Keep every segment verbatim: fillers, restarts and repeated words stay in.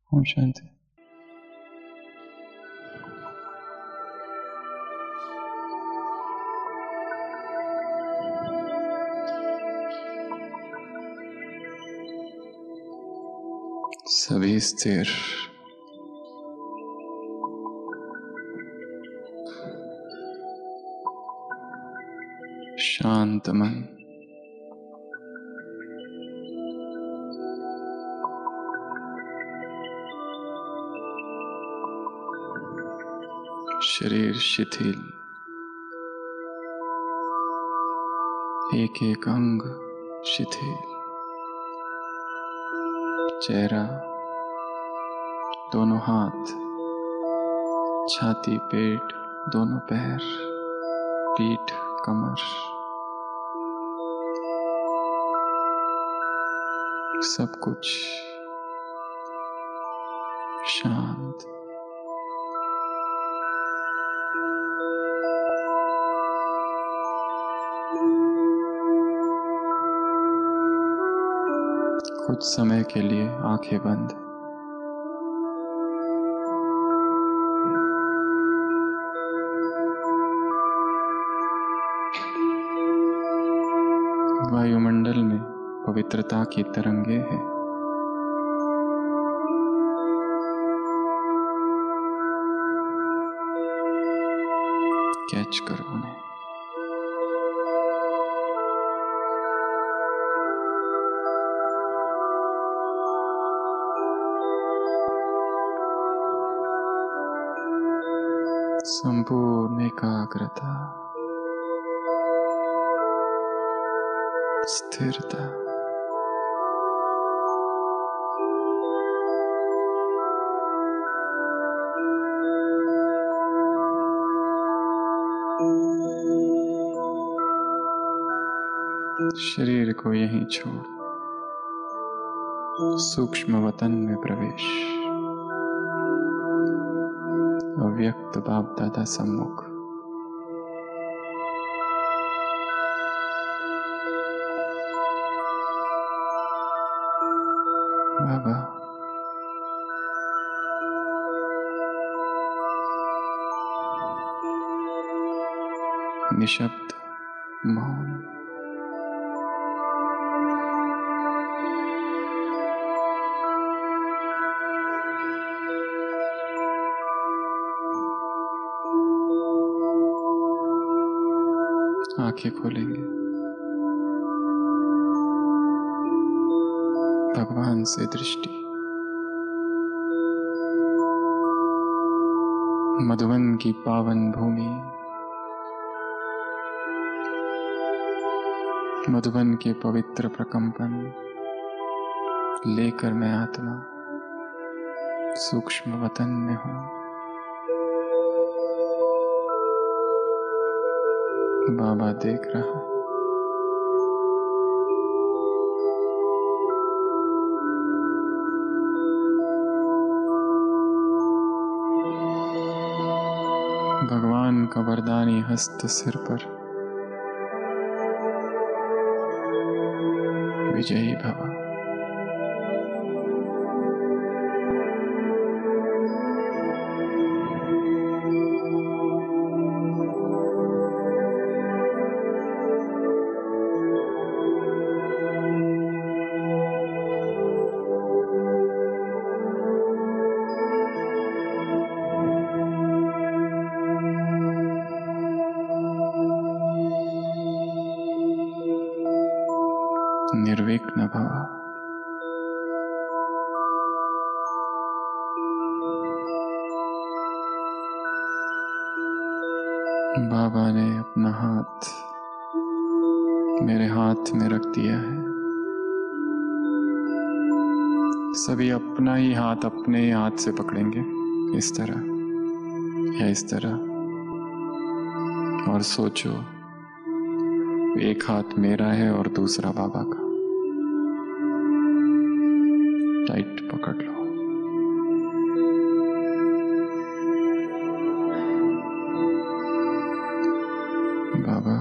ओम शांति। सभी स्थिर, शांत मन, शरीर शिथिल, एक एक अंग शिथिल, चेहरा, दोनों हाथ, छाती, पेट, दोनों पैर, पीठ, कमर, सब कुछ शांत। कुछ समय के लिए आंखें बंद। वायुमंडल में पवित्रता की तरंगे हैं। कैच करो उन्हें। संपूर्ण एकाग्रता, स्थिरता, शरीर को यहीं छोड़ सूक्ष्म वतन में प्रवेश। अव्यक्त बाप दादा सम्मुख। बाबा, निशब्द मौन, आंखें खोलेंगे। भगवान से दृष्टि। मधुवन की पावन भूमि, मधुवन के पवित्र प्रकंपन लेकर मैं आत्मा सूक्ष्म वतन में हूं। बाबा देख रहा है। भगवान का वरदानी हस्त सिर पर। विजयी भव। निर्विघ्न भव। बाबा ने अपना हाथ मेरे हाथ में रख दिया है। सभी अपना ही हाथ अपने ही हाथ से पकड़ेंगे, इस तरह या इस तरह, और सोचो एक हाथ मेरा है और दूसरा बाबा का। टाइट पकड़ लो। बाबा,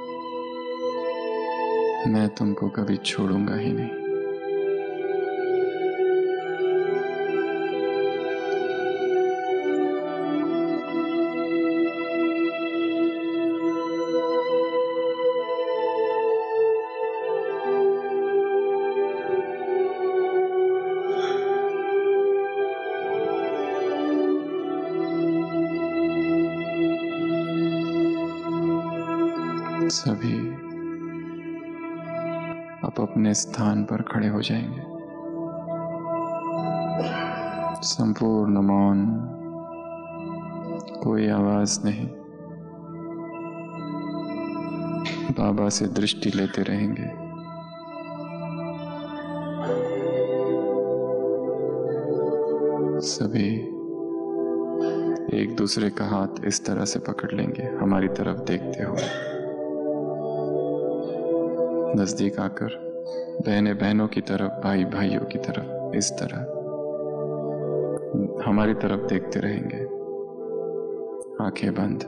मैं तुमको कभी छोड़ूंगा ही नहीं। सभी अब अपने स्थान पर खड़े हो जाएंगे। संपूर्ण मौन, कोई आवाज नहीं। बाबा से दृष्टि लेते रहेंगे। सभी एक दूसरे का हाथ इस तरह से पकड़ लेंगे, हमारी तरफ देखते हुए। नजदीक आकर बहनें बहनों की तरफ, भाई भाइयों की तरफ इस तरह हमारी तरफ देखते रहेंगे। आंखें बंद,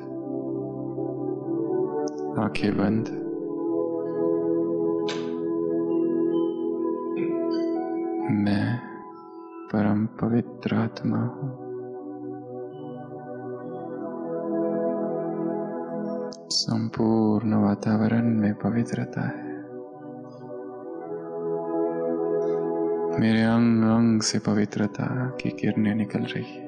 आंखें बंद। मैं परम पवित्र आत्मा हूं। संपूर्ण वातावरण में पवित्रता है। मेरे अंग अंग से पवित्रता की किरणें निकल रही है।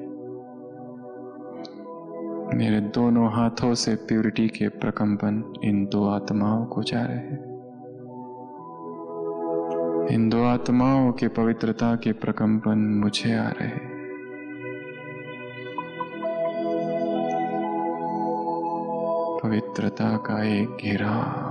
मेरे दोनों हाथों से प्यूरिटी के प्रकंपन इन दो आत्माओं को जा रहे हैं। इन दो आत्माओं के पवित्रता के प्रकंपन मुझे आ रहे हैं। पवित्रता का एक घेराव,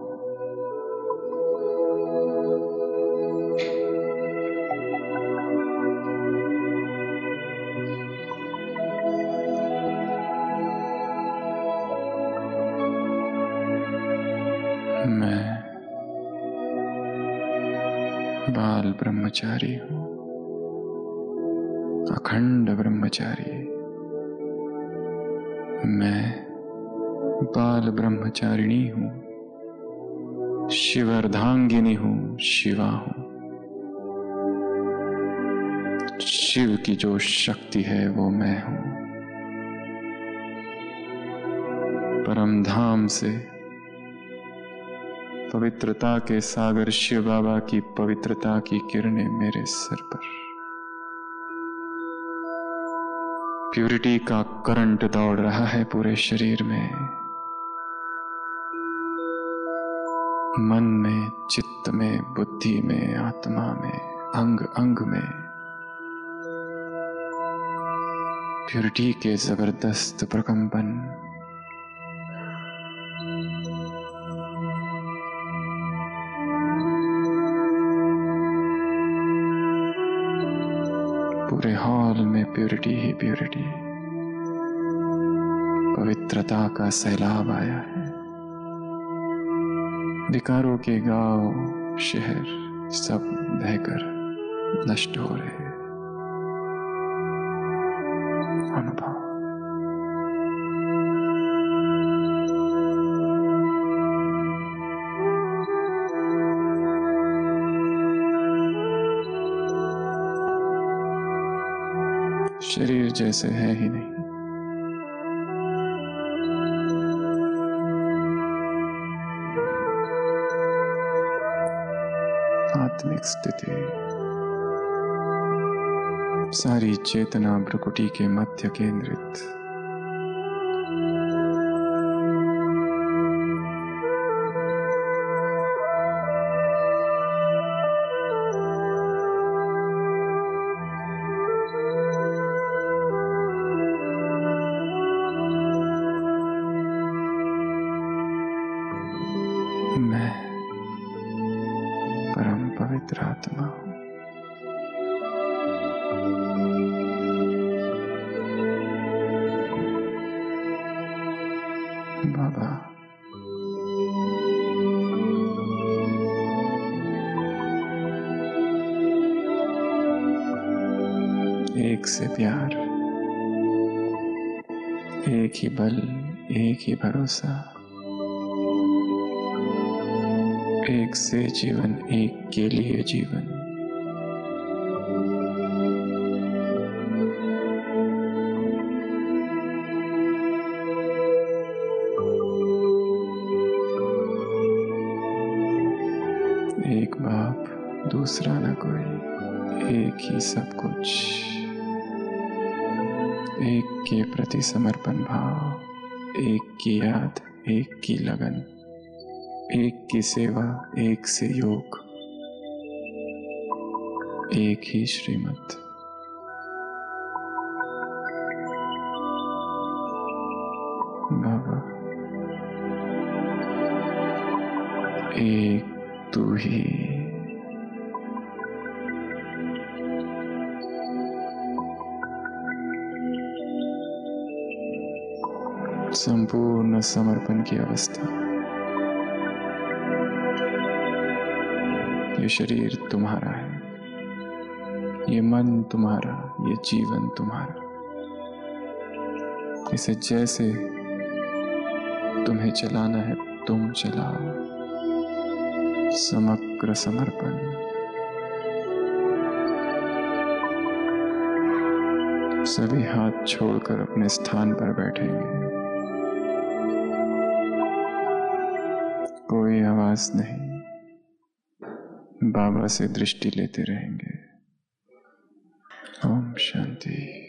मैं बाल ब्रह्मचारी हूं, अखंड ब्रह्मचारी। मैं बाल ब्रह्मचारिणी हूं, शिवर्धांगिनी हूं, शिवा हूं। शिव की जो शक्ति है वो मैं हूं। परम धाम से पवित्रता के सागर शिव बाबा की पवित्रता की किरणें मेरे सिर पर। प्यूरिटी का करंट दौड़ रहा है पूरे शरीर में, मन में, चित्त में, बुद्धि में, आत्मा में, अंग अंग में। प्यूरिटी के जबरदस्त प्रकंपन। पूरे हॉल में प्यूरिटी ही प्यूरिटी, पवित्रता का सैलाब आया है। विकारों के गांव, शहर सब बहकर नष्ट हो रहे हैं। अनुभव। शरीर जैसे है ही नहीं। आत्मिक स्थिति, सारी चेतना भ्रुकुटी के मध्य केंद्रित। मैं परम पवित्र आत्मा हूं। बाबा, एक से प्यार, एक ही बल, एक ही भरोसा, एक से जीवन, एक के लिए जीवन। एक बाप, दूसरा न कोई, एक ही सब कुछ। एक के प्रति समर्पण भाव, एक की याद, एक की लगन, एक की सेवा, एक से योग, एक ही श्रीमत। बाबा, एक तू ही। संपूर्ण समर्पण की अवस्था। ये शरीर तुम्हारा है, ये मन तुम्हारा, ये जीवन तुम्हारा। इसे जैसे तुम्हें चलाना है तुम चलाओ। समग्र समर्पण। सभी हाथ छोड़कर अपने स्थान पर बैठेंगे। कोई आवाज नहीं, बाबा से दृष्टि लेते रहेंगे। ओम शांति।